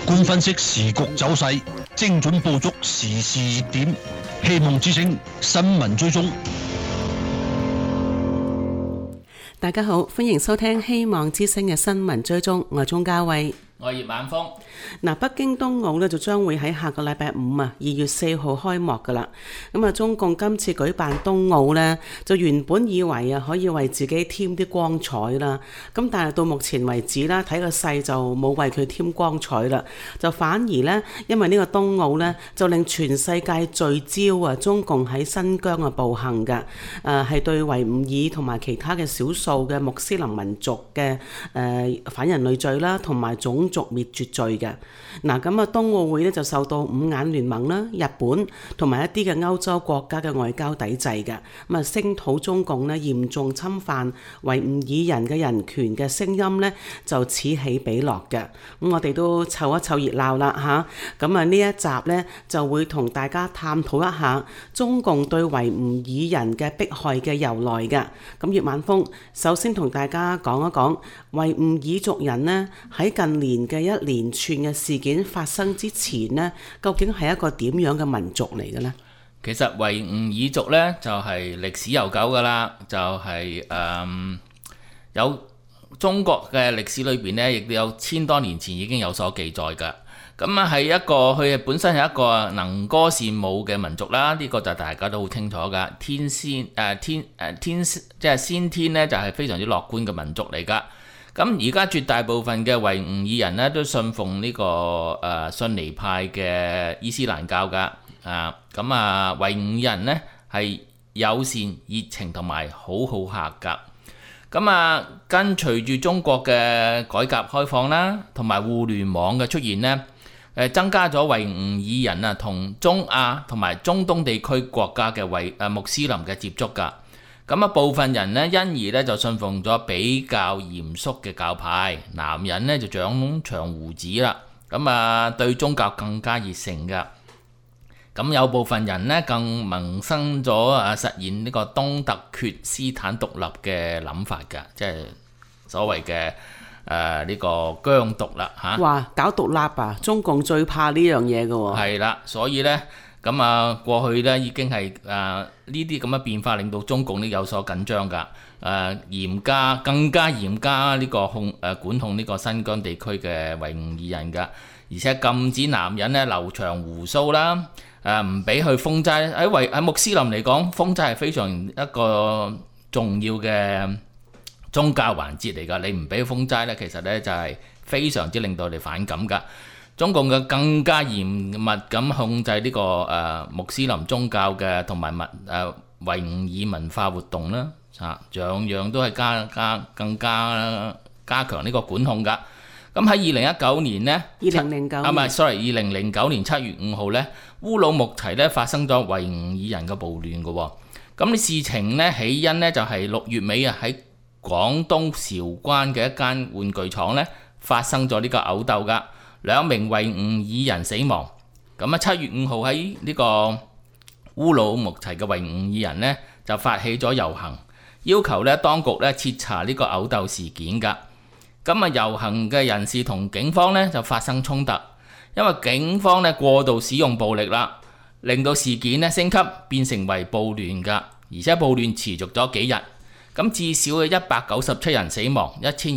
觀分析時局走勢，精準捕捉時事熱點。希望之聲新聞追蹤。 大家好，歡迎收聽希望之聲嘅新聞追蹤，我係鍾嘉慧。 我係葉晚風。 北京冬奧呢就將會喺下個禮拜52月4號開幕噶啦。咁中共今次舉辦冬奧呢，就原本以為可以為自己添啲光彩啦。咁但係到目前為止啦，睇個勢就冇為佢添光彩啦，就反而呢，因為呢個冬奧呢，就令全世界聚焦中共喺新疆嘅暴行㗎。係對維吾爾同埋其他嘅少數嘅穆斯林民族嘅反人類罪啦，同埋種族滅絕罪嘅。咁冬奧會咧就受到五眼聯盟啦、日本同埋一啲嘅歐洲國家嘅外交抵制嘅。聲討中共咧嚴重侵犯維吾爾人嘅人權嘅聲音咧就此起彼落嘅。我哋都湊一湊熱鬧啦嚇。呢一集咧就會同大家探討一下中共對維吾爾人嘅迫害嘅由來嘅。葉晚風首先同大家講一講維吾爾族人呢喺近年嘅一連串嘅事件發生之前呢，究竟係一個點樣嘅民族嚟嘅呢？ 其實維吾爾族呢，就係歷史悠久噶啦，就係有中國嘅歷史裏邊呢，亦都有千多年前已經有所記載噶。係一個佢本身係一個能歌善舞嘅民族啦，呢個就大家都好清楚噶。即係先天呢，就係非常之樂觀嘅民族嚟噶。而家絕大部分嘅維吾爾人呢，都信奉呢個遜尼派嘅伊斯蘭教㗎。維吾爾人呢係友善、熱情同埋好好客㗎。跟隨住中國嘅改革開放啦，同埋互聯網嘅出現呢，增加咗維吾爾人同中亞同埋中東地區國家嘅穆斯林嘅接觸㗎。部分人呢，因而呢就信奉咗比較嚴肅嘅教派，男人呢就長長鬍子啦，對宗教更加熱誠㗎。有部分人呢更萌生咗實現呢個東突厥斯坦獨立嘅諗法㗎，即係所謂嘅呢個疆獨啦嚇。 哇！搞獨立啊！中共最怕呢樣嘢㗎喎。 係啦，所以呢。過去咧已經係呢啲咁嘅變化，令到中共呢有所緊張㗎。更加嚴加呢個管控呢個新疆地區嘅維吾爾人㗎，而且禁止男人咧留長鬍鬚啦，唔俾去封齋。喺穆斯林嚟講，封齋係非常一個重要嘅宗教環節嚟㗎。你唔俾封齋咧，其實咧就係非常之令到你反感㗎。中共嘅更加嚴密咁控制呢個穆斯林宗教嘅同埋維吾爾文化活動啦，樣樣都係更加強呢個管控㗎。喺2019年呢，2009年7月5號呢，烏魯木齊呢發生咗維吾爾人嘅暴亂嘅。事情呢起因呢就係6月尾喺廣東韶關嘅一間玩具廠呢發生咗呢個毆鬥㗎。2名維吾爾人死亡。7月5號喺呢個烏魯木齊嘅維吾爾人呢，就發起咗遊行，要求呢當局呢徹查呢個毆鬥事件㗎。遊行嘅人士同警方呢就發生衝突，因為警方呢過度使用暴力啦，令到事件呢升級變成為暴亂㗎，而且暴亂持續咗幾日。至少有197人死亡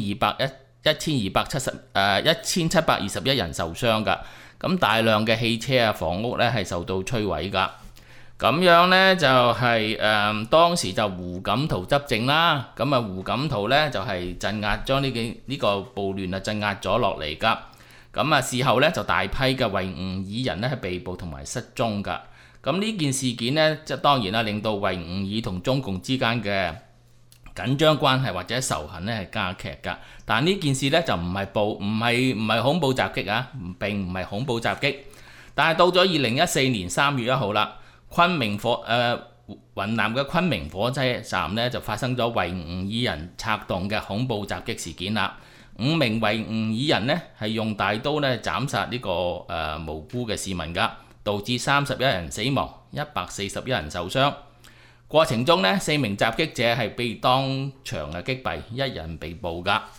，1721人受傷㗎。大量嘅汽車房屋咧係受到摧毀㗎。咁樣呢，就係當時就胡錦濤執政啦。胡錦濤呢，就係鎮壓將呢個暴亂鎮壓咗落嚟㗎。事後呢，就大批嘅維吾爾人呢係被捕同埋失蹤㗎。呢件事件呢，即係當然啦，令到維吾爾同中共之間嘅緊張關係或者仇恨咧係加劇㗎，但呢件事咧就唔係恐怖襲擊啊，並唔係恐怖襲擊。但係到咗2014年3月1號啦，雲南嘅昆明火車站咧就發生咗維吾爾人策動嘅恐怖襲擊事件啦。5名維吾爾人呢係用大刀咧斬殺呢個無辜嘅市民㗎，導致31人死亡，141人受傷。過程中呢，4名襲擊者係被當場擊斃，1人被捕㗎。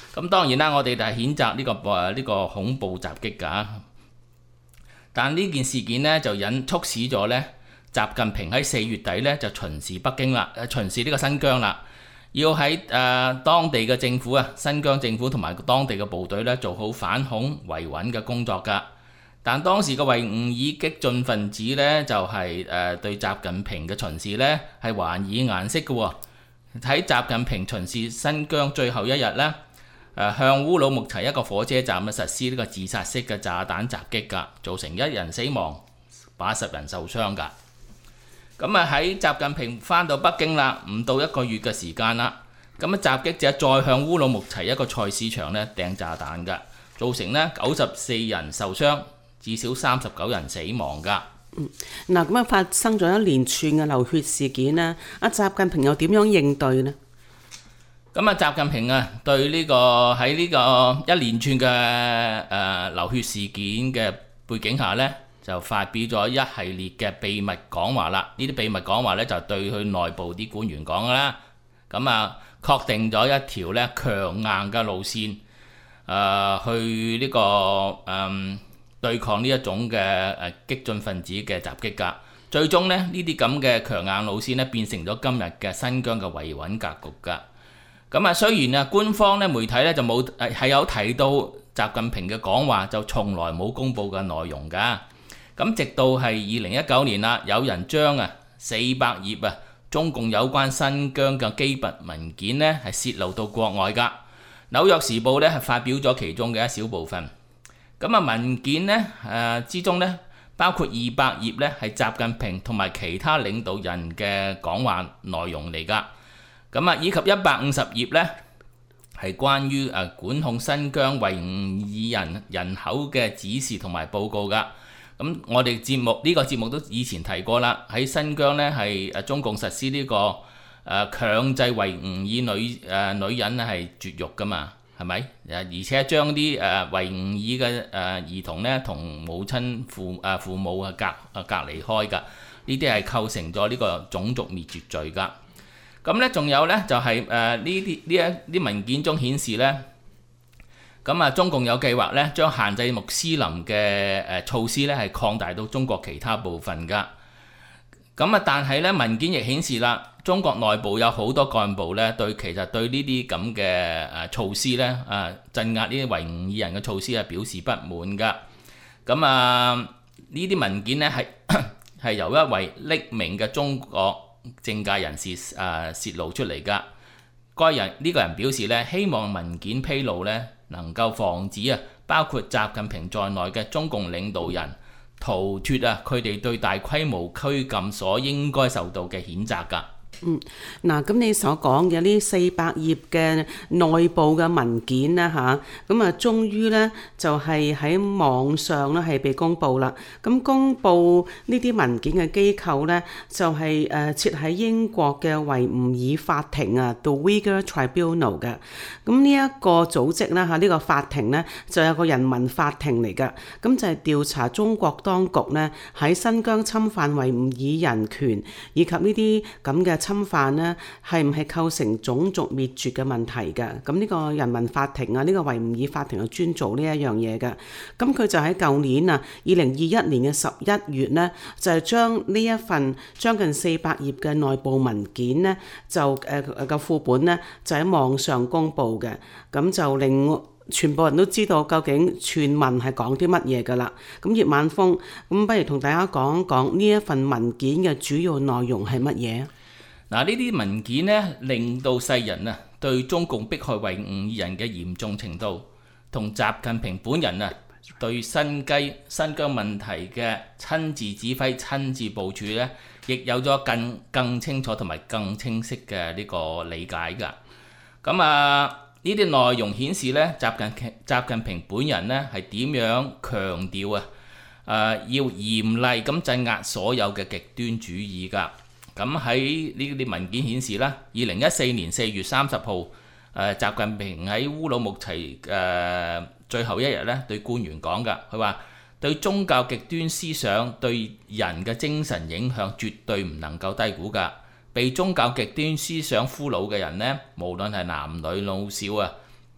咁當然啦，我哋就係譴責呢個恐怖襲擊㗎。但呢件事件呢，就促使咗呢習近平喺4月底呢就巡視北京啦，巡視呢個新疆啦，要喺當地嘅政府新疆政府同埋當地嘅部隊呢做好反恐維穩嘅工作㗎。但當時嘅維吾爾激進分子呢，就係對習近平嘅巡視呢係還以顏色嘅喎。喺習近平巡視新疆最後一日呢，向烏魯木齊一個火車站實施呢個自殺式嘅炸彈襲擊㗎，造成1人死亡，80人受傷㗎。咁喺習近平返到北京啦，唔到1個月嘅時間啦，咁襲擊者再向烏魯木齊一個菜市場呢掟炸彈㗎，造成呢94人受傷，至少39人死亡㗎。 嗱，咁發生咗一連串嘅流血事件呢，習近平又點樣應對呢？ 咁習近平對呢個喺呢個一連串嘅流血事件嘅背景下呢，就發表咗一系列嘅秘密講話啦。呢啲秘密講話呢，就對佢內部啲官員講㗎啦。咁確定咗一條呢強硬嘅路線，去呢個對抗呢一種嘅激進分子嘅襲擊㗎。最終呢啲咁嘅強硬路線呢，變成咗今日嘅新疆嘅維穩格局㗎。咁雖然官方媒體呢就冇係有提到習近平嘅講話，就從來冇公佈嘅內容㗎。咁直到係2019年啦，有人將400頁中共有關新疆嘅機密文件呢係泄露到國外㗎。紐約時報呢係發表咗其中嘅一小部分。咁文件呢之中呢，包括200頁呢係習近平同埋其他領導人嘅講話內容嚟㗎。以及150頁呢係關於管控新疆維吾爾人口嘅指示同埋報告㗎。咁我哋呢個節目都以前提過啦，喺新疆呢係中共實施呢個強制維吾爾女人係絕育㗎嘛，係咪？而且將啲維吾爾嘅兒童呢同母親父母隔離開㗎，呢啲係構成咗呢個種族滅絕罪㗎。咁咧，仲有咧就係呢啲文件中顯示咧，中共有計劃咧將限制穆斯林嘅措施咧係擴大到中國其他部分㗎。但係咧文件亦顯示啦，中國內部有好多幹部咧其實對呢啲咁嘅措施咧鎮壓呢啲維吾爾人嘅措施係表示不滿㗎。呢啲文件咧係由一位匿名嘅中國政界人士泄露出嚟㗎。呢個人表示咧，希望文件披露咧能夠防止包括習近平在內嘅中共領導人逃脫佢哋對大規模拘禁所應該受到嘅譴責㗎。 咁你所講嘅呢400頁嘅內部嘅文件啦終於呢就係喺網上咧係被公佈啦。公佈呢啲文件嘅機構呢，就係設喺英國嘅維吾爾法庭The Uyghur Tribunal 嘅。呢一個組織啦呢個法庭呢，就有個人民法庭嚟㗎。就係調查中國當局呢喺新疆侵犯維吾爾人權以及呢啲咁嘅侵犯呢係唔係構成種族滅絕嘅問題㗎？呢個人民法庭呢個維吾爾法庭就專做呢一樣嘢㗎。佢就喺舊年2021年嘅11月呢，就係將呢一份將近400頁嘅內部文件呢，就個副本呢，就喺網上公佈嘅。就令全部人都知道究竟全文係講啲乜嘢㗎啦。葉晚風，不如同大家講講呢一份文件嘅主要內容係乜嘢？ 呢啲文件呢，令到世人對中共迫害維吾爾人嘅嚴重程度，同習近平本人對新疆問題嘅親自指揮、親自部署呢，亦有咗更清楚同埋更清晰嘅呢個理解㗎。呢啲內容顯示呢，習近平本人呢係點樣強調要嚴厲咁鎮壓所有嘅極端主義㗎。喺呢啲文件顯示啦，2014年4月30號，習近平喺烏魯木齊最後一日咧對官員講㗎，佢話對宗教極端思想對人嘅精神影響絕對唔能夠低估㗎。被宗教極端思想俘虜嘅人呢，無論係男女老少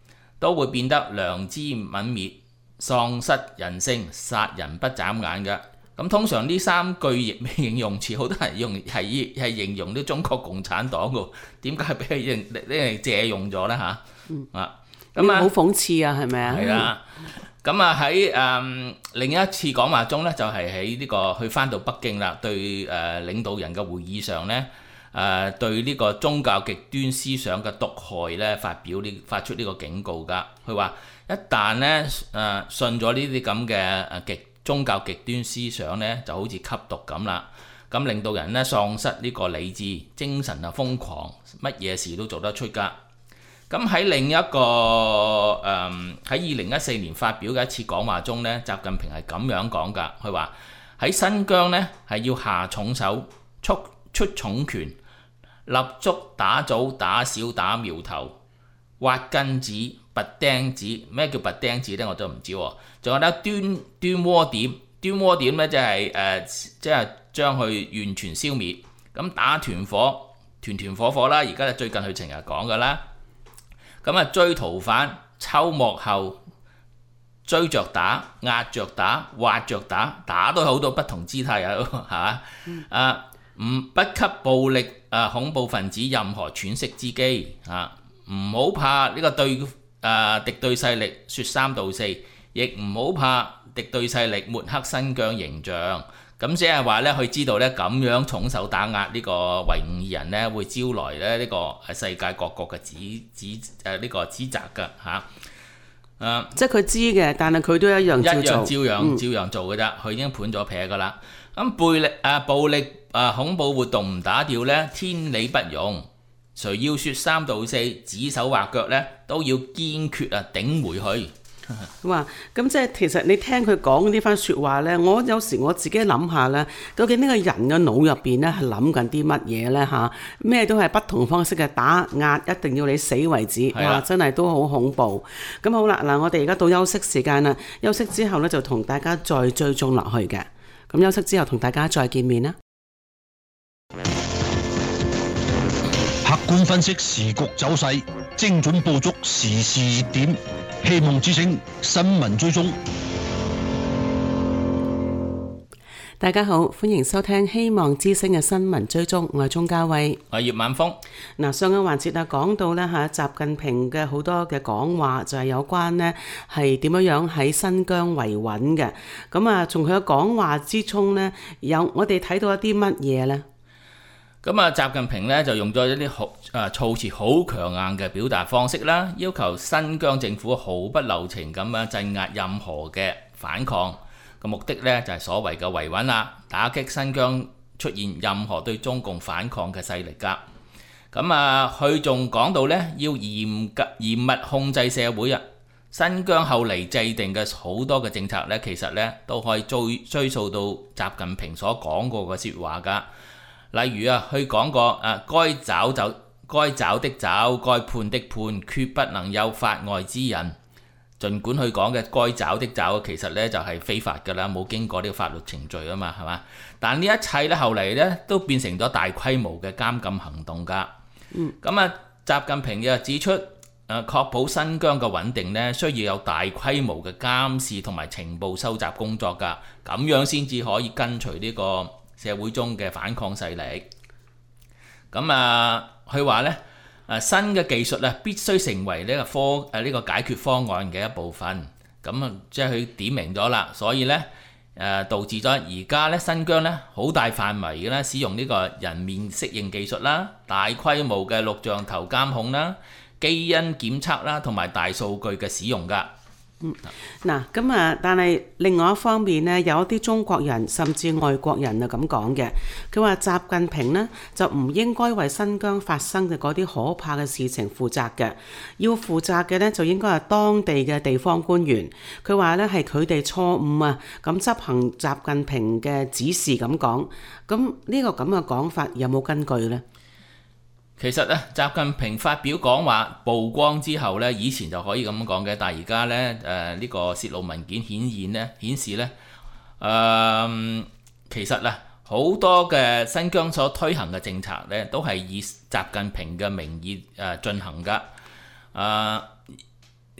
都會變得良知泯滅、喪失人性、殺人不眨眼嘅。咁通常呢3句形容詞，好多人用係形容啲中國共產黨嘅，點解俾佢借用咗呢？咁好諷刺啊，係咪啊？ 係啦。咁喺另一次講話中呢，就係喺呢個去翻到北京啦，對領導人嘅會議上呢，對呢個宗教極端思想嘅毒害呢發出呢個警告㗎。佢話一旦呢信咗呢啲咁嘅宗教極端思想呢，就好似吸毒咁啦。咁令到人呢喪失呢個理智，精神啊瘋狂，乜嘢事都做得出㗎。咁喺另一個喺2014年發表嘅一次講話中呢，習近平係咁樣講㗎。佢話喺新疆呢係要下重手，出重拳，立足打棗、打小、打苗頭，挖根子、拔釘子。咩叫拔釘子呢？我都唔知喎。仲有咧端窩點，端窩點呢，即係將佢完全消滅。咁打團伙，團火啦。而家最近佢成日講㗎啦。咁追逃犯，抽幕後，追着打，壓着打，挖着打，打都好多不同姿態啊，係嘛？不給暴力恐怖分子任何喘息之機啊！唔好怕呢個敵對勢力説三道四，亦唔好怕敵對勢力抹黑新疆形象。咁即係話呢，佢知道呢，咁樣重手打壓呢個維吾爾人呢，會招來咧呢個世界各國嘅指責㗎嚇。 即係佢知嘅，但係佢都一樣照樣做嘅啫。佢已經判咗撇㗎啦。咁暴力恐怖活動唔打掉呢，天理不容。誰要説三道四、指手畫腳呢，都要堅決頂回去。 哇！咁即係其實你聽佢講呢番説話呢，我有時我自己諗下呢，究竟呢個人嘅腦入邊呢係諗緊啲乜嘢呢？嚇？咩都係不同方式嘅打壓，一定要你死為止。哇！真係都好恐怖。咁好啦，嗱，我哋而家到休息時間啦，休息之後呢，就同大家再追蹤落去嘅。咁休息之後同大家再見面啦。 客觀分析時局走勢，精準捕捉時事熱點，希望之聲新聞追蹤。 大家好，歡迎收聽希望之聲嘅新聞追蹤，我係鐘嘉慧， 我係葉晚風。 嗱，上個環節講到咧習近平嘅好多嘅講話就係有關呢係點樣喺新疆維穩嘅。咁從佢嘅講話之中呢，我哋睇到一啲乜嘢呢？ 咁習近平呢就用咗一啲措辭好強硬嘅表達方式啦，要求新疆政府毫不留情咁樣鎮壓任何嘅反抗。個目的呢就係所謂嘅維穩啦，打擊新疆出現任何對中共反抗嘅勢力㗎。咁佢仲講到呢，要嚴密控制社會啊。新疆後嚟制定嘅好多嘅政策呢，其實呢都可以追溯到習近平所講過嘅説話㗎。例如佢講過該抓的抓，該判的判，決不能有法外之人。儘管佢講嘅該抓的抓，其實呢就係非法㗎啦，冇經過呢個法律程序啊嘛，係嘛？但呢一切呢，後嚟呢都變成咗大規模嘅監禁行動㗎。咁習近平又指出，確保新疆嘅穩定呢，需要有大規模嘅監視同埋情報收集工作㗎，咁樣先至可以根除呢個社會中嘅反抗勢力。咁佢話呢，新嘅技術必須成為呢個解決方案嘅一部分。咁即係佢點明咗啦，所以呢，導致咗而家呢新疆呢好大範圍嘅呢使用呢個人面適應技術啦、大規模嘅錄像頭監控啦、基因檢測啦同埋大數據嘅使用㗎。 但係另外一方面呢，有一啲中國人甚至外國人咁講嘅，佢話習近平呢就唔應該為新疆發生嘅嗰啲可怕嘅事情負責嘅，要負責嘅呢就應該係當地嘅地方官員。佢話呢係佢哋錯誤咁執行習近平嘅指示咁講。咁呢個咁嘅講法有冇根據呢？ 其實習近平發表講話曝光之後呢，以前就可以咁講嘅，但係而家呢，呢個泄露文件顯示呢，其實好多嘅新疆所推行嘅政策呢，都係以習近平嘅名義進行㗎。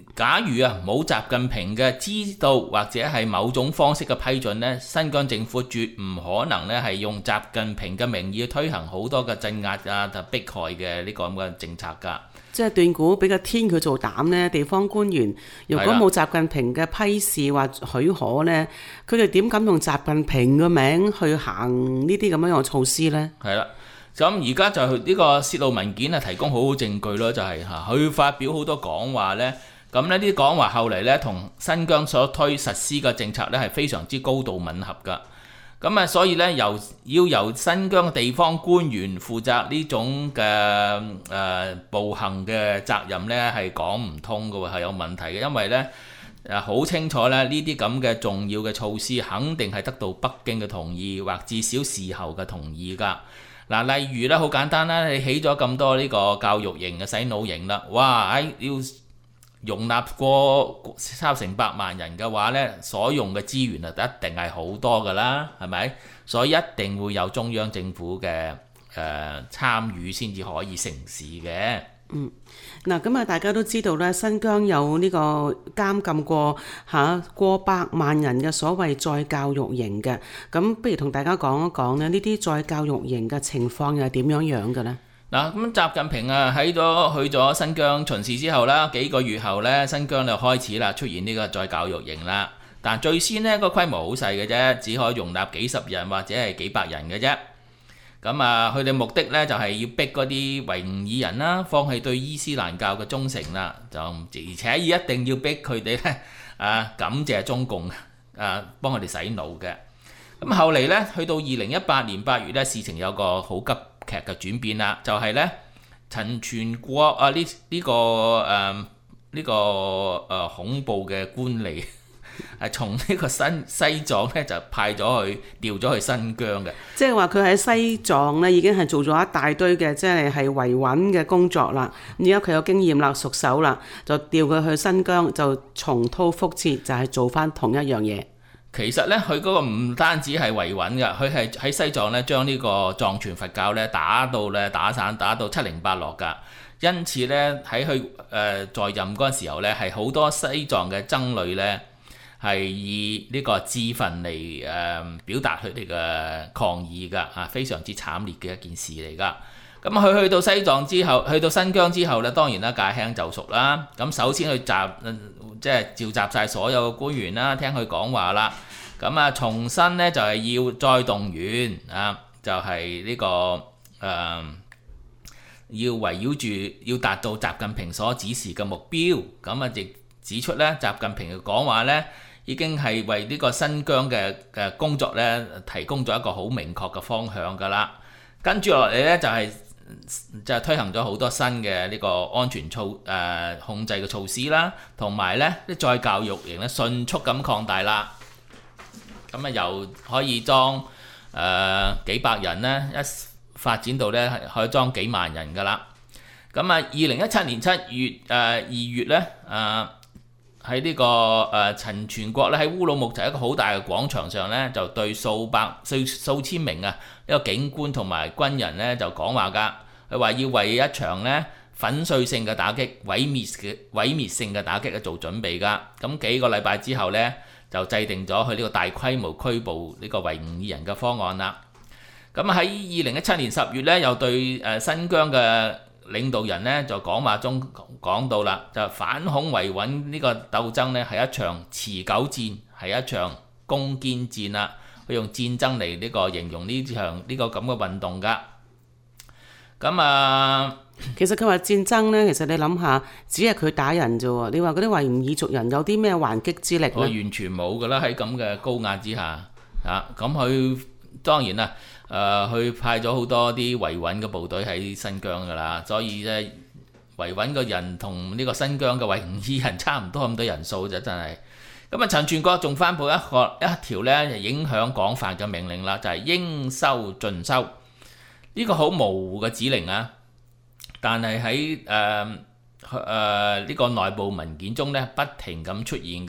假如冇習近平嘅知道或者係某種方式嘅批准呢，新疆政府絕唔可能呢係用習近平嘅名義推行好多嘅鎮壓同迫害嘅呢個咁嘅政策㗎。 即係斷估俾個天佢做膽呢，地方官員如果冇習近平嘅批示或許可呢，佢哋點敢用習近平嘅名去行呢啲咁樣嘅措施呢？ 係啦，咁而家就呢個泄露文件提供好好證據咯，就係佢發表好多講話呢。咁呢啲講話後嚟呢，同新疆所推實施嘅政策呢係非常之高度吻合㗎。咁所以呢，要由新疆嘅地方官員負責呢種嘅暴行嘅責任呢，係講唔通嘅喎，係有問題嘅，因為呢好清楚呢，呢啲咁嘅重要嘅措施肯定係得到北京嘅同意，或至少事後嘅同意㗎。嗱，例如呢，好簡單啦，你起咗咁多呢個教育營嘅洗腦營啦，哇！要容納過超成百萬人嘅話呢，所用嘅資源一定係好多㗎啦，係咪？所以一定會有中央政府嘅參與先至可以成事嘅。 嗱，咁大家都知道咧，新疆有呢個監禁過過百萬人嘅所謂再教育營嘅，咁不如同大家講一講呢啲再教育營嘅情況又係點樣樣嘅呢？ 嗱，咁習近平去咗新疆巡視之後啦，幾個月後呢，新疆就開始啦出現呢個再教育營啦。但最先呢個規模好細嘅啫，只可以容納幾十人或者係幾百人嘅啫。咁佢哋目的呢，就係要逼嗰啲維吾爾人啦，放棄對伊斯蘭教嘅忠誠啦，而且一定要逼佢哋呢感謝中共幫佢哋洗腦嘅。咁後嚟呢，去到2018年8月呢，事情有個好急劇嘅轉變啦，就係呢陳全國呢個恐怖嘅官吏係從呢個西藏呢就調咗去新疆嘅，即係話佢喺西藏呢已經係做咗一大堆嘅即係維穩嘅工作啦。而家佢有經驗啦，熟手啦，就調佢去新疆就重蹈覆轍，就係做翻同一樣嘢。 其實咧，佢嗰個唔單止係維穩嘅，佢係喺西藏咧將呢個藏傳佛教咧打散，打到七零八落㗎。因此咧，喺佢在任嗰陣時候咧，係好多西藏嘅僧侶咧係以呢個自焚嚟表達佢哋嘅抗議㗎，非常之慘烈嘅一件事嚟㗎。咁佢去到西藏之後，去到新疆之後咧，當然啦，駕輕就熟啦。咁首先去召集晒所有嘅官員啦，聽佢講話啦。咁重新咧就係要再動員就係呢個要圍繞住要達到習近平所指示嘅目標。咁亦指出咧，習近平嘅講話咧已經係為呢個新疆嘅工作咧提供咗一個好明確嘅方向㗎啦。跟住落嚟咧就係推行咗好多新嘅呢個安全控制嘅措施啦，同埋咧啲再教育營咧迅速咁擴大啦。咁又可以裝幾百人咧，一發展到咧可以裝幾萬人㗎啦。咁2017年7月2月咧喺呢個陳全國咧喺烏魯木齊一個好大嘅廣場上咧，就對數千名呢個警官同埋軍人咧就講話㗎。佢話要為一場咧粉碎性嘅打擊、毀滅性嘅打擊做準備㗎。咁幾個禮拜之後咧，就制定咗佢呢個大規模拘捕呢個維吾爾人嘅方案啦。咁喺2017年10月咧，又對新疆嘅領導人咧就講話中講到啦，就反恐維穩呢個鬥爭咧係一場持久戰，係一場攻堅戰啦。佢用戰爭嚟呢個形容呢場呢個咁嘅運動㗎。咁其實佢話戰爭呢，其實你諗下，只係佢打人啫喎。你話嗰啲維吾爾族人有啲咩還擊之力呢？ 完全冇㗎啦，喺咁嘅高壓之下咁佢當然啦，佢派咗好多啲維穩嘅部隊喺新疆㗎啦，所以咧維穩嘅人同呢個新疆嘅維吾爾人差唔多咁多人數就真係。咁陳全國仲頒布一條咧影響廣泛嘅命令啦，就係應收盡收。呢個好模糊嘅指令但係喺呢個內部文件中咧不停咁出現㗎。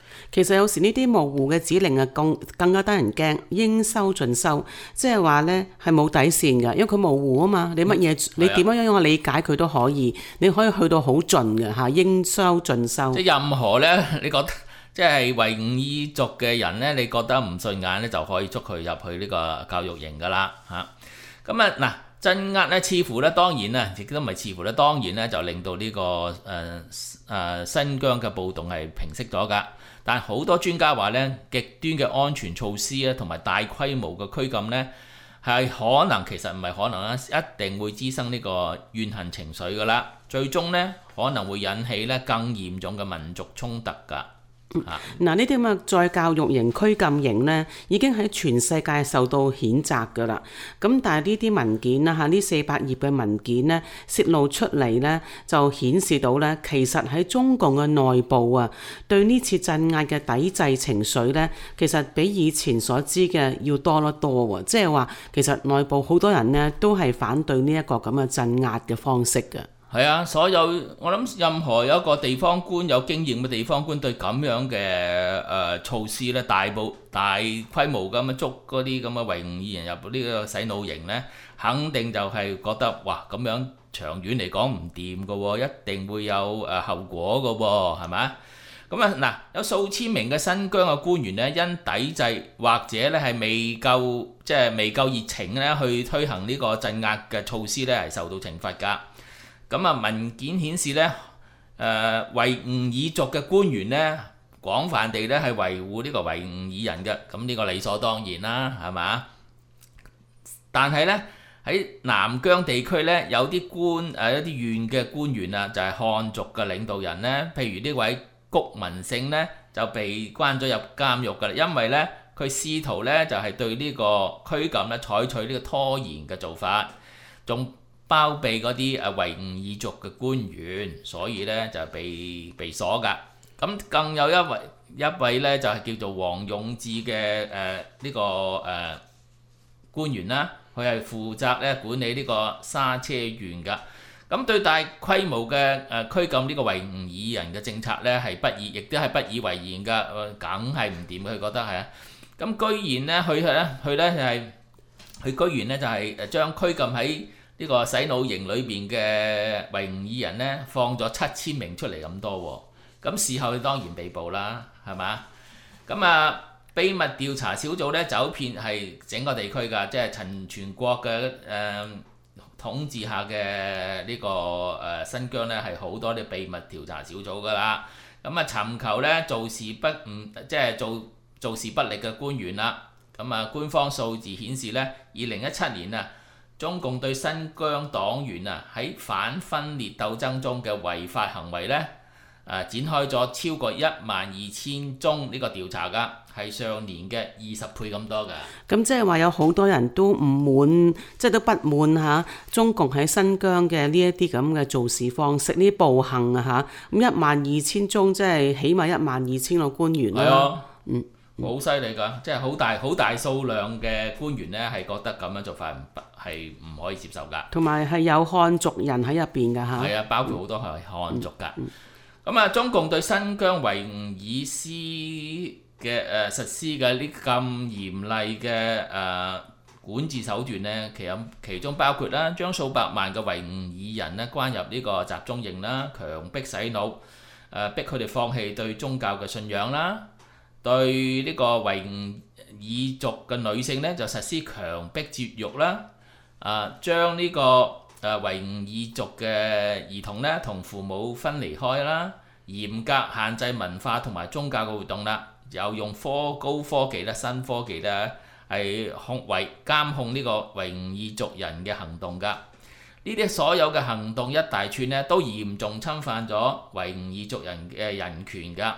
其實有時呢啲模糊嘅指令啊，更加得人驚，應收盡收，即係話呢係冇底線㗎，因為佢模糊啊嘛，你乜嘢你點樣樣理解佢都可以，你可以去到好盡嘅嚇，應收盡收。 即係任何呢，你覺得即係維吾爾族嘅人呢，你覺得唔順眼呢，就可以捉佢入去呢個教育營㗎啦嚇。咁啊嗱。鎮壓咧，似乎咧，當然啦，亦都唔係似乎咧，當然咧，就令到呢個新疆嘅暴動係平息咗㗎。但係好多專家話咧，極端嘅安全措施咧，同埋大規模嘅拘禁咧，係可能其實唔係可能啦，一定會滋生呢個怨恨情緒㗎啦。最終咧，可能會引起咧更嚴重嘅民族衝突㗎。 嗱，呢啲咁嘅再教育營、拘禁營呢，已經喺全世界受到譴責㗎啦。咁但係呢啲文件啦，呢400頁嘅文件呢，泄露出嚟呢，就顯示到呢，其實喺中共嘅內部啊，對呢次鎮壓嘅抵制情緒呢，其實比以前所知嘅要多得多喎。即係話，其實內部好多人呢，都係反對呢一個咁嘅鎮壓嘅方式嘅。 係啊，所有我諗任何有一個地方官有經驗嘅地方官對咁樣嘅措施咧，大規模咁樣捉嗰啲咁嘅維吾爾人入呢個洗腦營咧，肯定就係覺得哇咁樣長遠嚟講唔掂㗎喎，一定會有後果㗎喎，係咪？咁啊嗱，有數千名嘅新疆嘅官員咧，因抵制或者咧係未夠熱情咧去推行呢個鎮壓嘅措施咧，係受到懲罰㗎。咁啊，文件顯示咧，維吾爾族嘅官員咧，廣泛地咧係維護呢個維吾爾人嘅，咁呢個理所當然啦，係嘛？但係咧喺南疆地區咧，有啲一啲縣嘅官員啊，就係漢族嘅領導人咧，譬如呢位谷文勝咧，就被關咗入監獄㗎啦，因為咧佢試圖咧就係對呢個拘禁咧採取呢個拖延嘅做法，仲包庇嗰啲維吾爾族嘅官員，所以咧就被鎖㗎。咁更有一位咧就係叫做黃勇志嘅呢個官員啦，佢係負責咧管理呢個沙車縣㗎。咁對大規模嘅拘禁呢個維吾爾人嘅政策咧係亦都係不以為然㗎，梗係唔掂嘅，佢覺得係啊。咁居然咧佢居然咧就係將拘禁喺呢個洗腦營裏邊嘅維吾爾人咧放咗7000名出嚟咁多喎，咁事後佢當然被捕啦，係嘛？咁啊秘密調查小組咧走遍係整個地區㗎，即係陳全國嘅統治下嘅呢個新疆咧係好多啲秘密調查小組㗎啦，咁啊尋求咧做事不力嘅官員啦，咁啊官方數字顯示咧2017年啊，中共對新疆黨員啊喺反分裂鬥爭中嘅違法行為咧，展開咗超過12000宗呢個調查㗎，係上年嘅20倍咁多㗎。咁即係話有好多人都唔滿，即係都不滿嚇中共喺新疆嘅呢一啲咁嘅做事方式，呢啲暴行啊嚇，咁12000宗即係起碼12000個官員啦。 係啊，好犀利㗎，即係好大數量嘅官員咧，係覺得咁樣做法係唔可以接受㗎。同埋係有漢族人喺入邊㗎嚇。係啊，包括好多係漢族㗎。咁啊，中共對新疆維吾爾嘅實施嘅呢咁嚴厲嘅管治手段咧，其中包括啦，將數百萬嘅維吾爾人咧關入呢個集中營啦，強迫洗腦，逼佢哋放棄對宗教嘅信仰啦。對呢個維吾爾族嘅女性咧，就實施強迫絕育啦，將呢個維吾爾族嘅兒童咧同父母分離開啦，嚴格限制文化同埋宗教嘅活動啦，又用高科技咧、新科技咧係監控呢個維吾爾族人嘅行動㗎。呢啲所有嘅行動一大串咧，都嚴重侵犯咗維吾爾族人嘅人權㗎。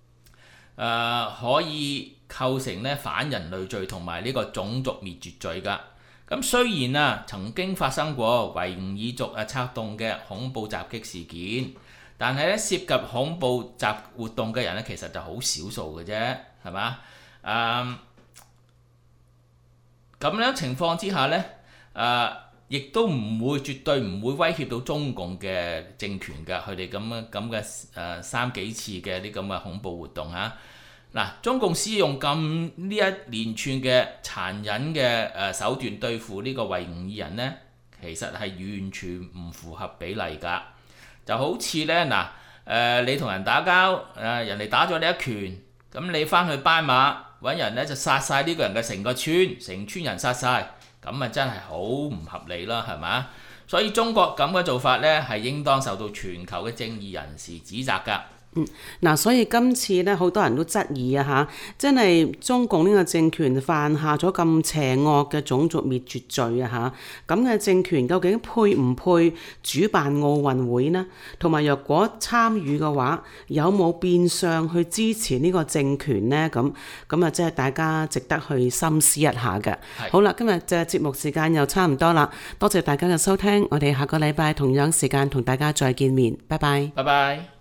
可以構成咧反人類罪同埋呢個種族滅絕罪㗎。咁雖然啊曾經發生過維吾爾族策動嘅恐怖襲擊事件，但係咧涉及恐怖活動嘅人咧其實就好少數嘅啫，係嘛？咁樣情況之下咧， 亦都絕對唔會威脅到中共嘅政權㗎。佢哋咁嘅3幾次嘅啲咁嘅恐怖活動嚇。嗱，中共使用呢一連串嘅殘忍嘅手段對付呢個維吾爾人呢，其實係完全唔符合比例㗎。就好似呢，你同人打交，人哋打咗你一拳，咁你翻去斑馬揾人呢，就殺晒呢個人嘅成個村，成村人殺晒，咁啊真係好唔合理啦，係嘛？所以中國咁嘅做法呢，係應當受到全球嘅正義人士指責㗎。 所以今次咧，好多人都質疑啊真係中共呢個政權犯下咗咁邪惡嘅種族滅絕罪啊咁嘅政權究竟配唔配主辦奧運會呢？同埋若果參與嘅話，有冇變相去支持呢個政權呢？咁啊，即係大家值得去深思一下嘅。好啦，今日嘅節目時間又差唔多啦，多謝大家嘅收聽，我哋下個禮拜同樣時間同大家再見面，拜拜。 拜拜。